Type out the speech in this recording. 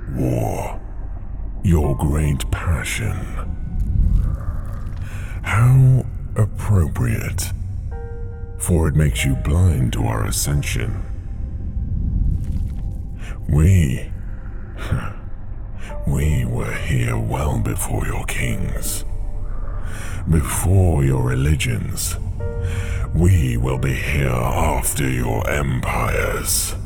War, your great passion. How appropriate, for it makes you blind to our ascension. We were here well before your kings, before your religions. We will be here after your empires.